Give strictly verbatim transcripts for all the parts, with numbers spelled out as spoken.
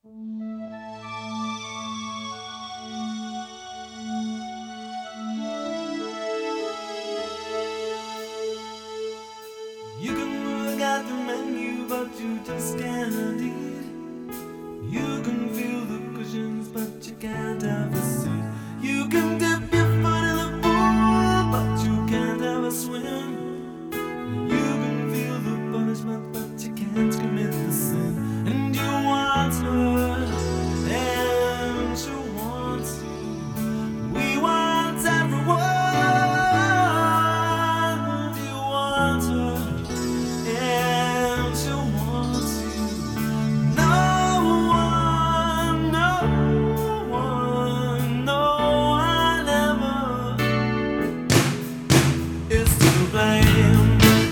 You can look at the menu, but you just can't eat. You can feel the cushions, but you can't have a seat. You can dip your foot in the pool, but you can't have a swim. You can feel the punishment, but you can't commit the sin. And you want her, and she wants you. We want everyone. You want her, and she wants you. No one, no one, no one ever is to blame.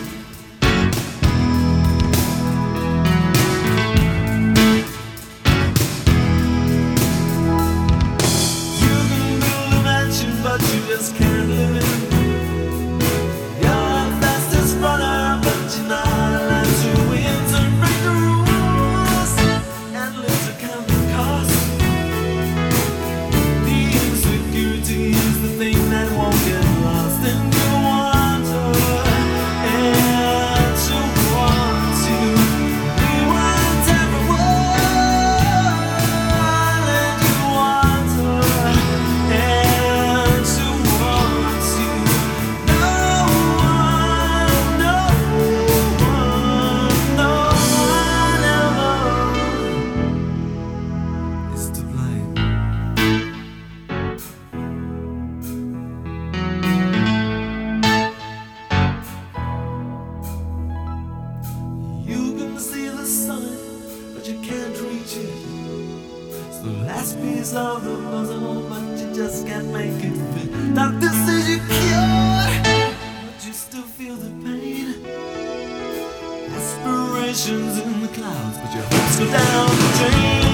But you just can't live in. You're the fastest runner, but you're not allowed to win. So break the rules and live to count the cost. The insecurity is the thing that won't get lost. And you want her, and she wants you. We want everyone, and you want her, and she wants you. No one, no one, no one ever is to blame. You can see the sun, but you can't reach it. It's the last piece of the puzzle, but you just can't make it fit. Doctor says you're cured, but you still feel the pain. Aspirations in the clouds, but your hopes go down the drain.